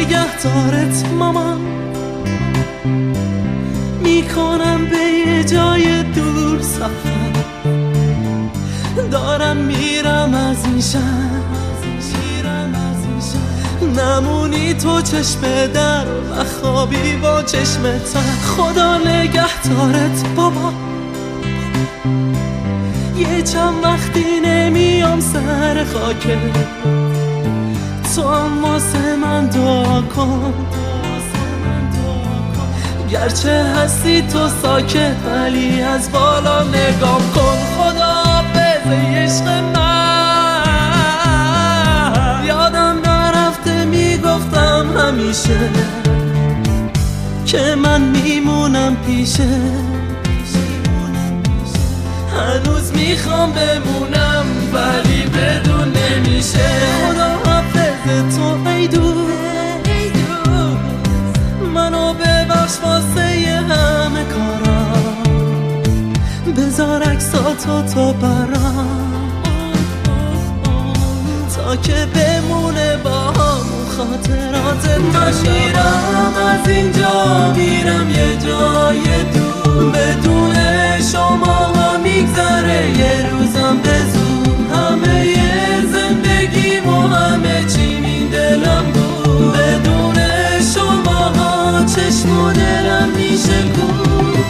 نگهدارت مامان، میکنم به یه جای دور سفر، دارم میرم از این شهر، نمونی تو چشم در و خوابی با چشم تر. خدا نگهدارت بابا، یه چند وقتی نمیام سر خاکت، تو هم واسه من دعا کن، گرچه هستی تو ساکت ولی از بالا نگام کن. خدا حافظ عشق من، یادم نرفته میگفتم همیشه که من میمونم پیشه، هنوز میخوام بمونم ولی بدون نمیشه. خدا حافظ تو ای دوست، منو ببخش واسه همه کارم، بذار عکساتو تو برام تا که بمونه با همون خاطرات. من میرم از اینجا میرم یه جای دور، بدون شما میگذره یه روزم به زور، همه یه زندگیم و همه چی این دلم بود، بدون شما چشم و دلم میشه کور.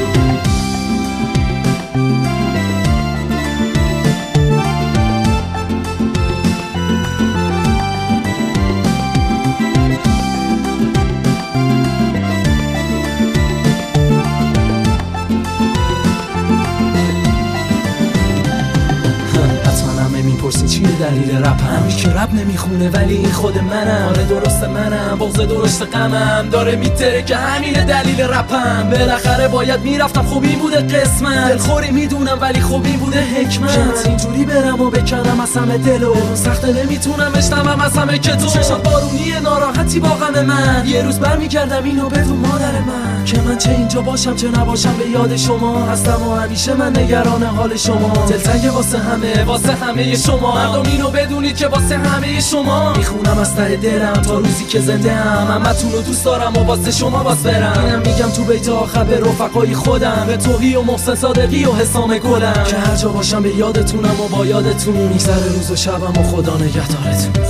میپرسی چیه دلیل رپم؟ که رپ نمیخونه ولی این خود منم، آره درست منم، بغض درست غمم داره میتره که همینه دلیل رپم. بالاخره باید میرفتم، خوب این بوده قسمت، دلخوری میدونم ولی خوب این بوده حکمت. اینجوری برم و بکنم از همه دلو، سخته نمیتونم بشنوم از همه که تو چشات بارونی ناراحتی با غم من، یه روز برمیگردم اینو بدون مادر من که من چه اینجا باشم چه نباشم به یاد شما هستم و همیشه من نگران حال شما، دلتنگ واسه همه شما، مردم اینو بدونید که واسه همه شما میخونم از ته دلم تا روزی که زنده ام، همتون رو دوست دارم و واسه شما باز برم. اینم میگم تو بیت آخر به رفقای خودم، به توهی و محسن صادقی و حسام گلم، که هر جا باشم به یادتونم و با یادتون میگذره روز و شبم و خدا نگهدارتون.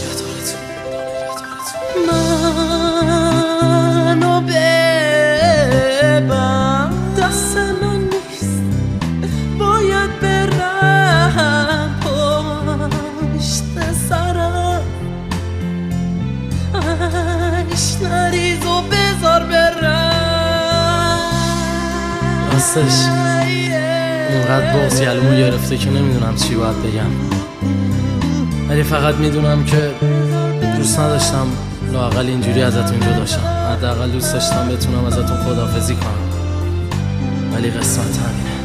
منو ببر، دست من نیست باید برم پشت سرم، عشق نریز و بذار برم. راستش اونقدر بغض گلومو گرفته که نمیدونم چی باید بگم، ولی فقط میدونم که دوست نداشتم لااقل اینجوری ازتون جدا شم، حداقل دوست داشتم بتونم ازتون خداحافظی کنم، ولی قسمت همینه.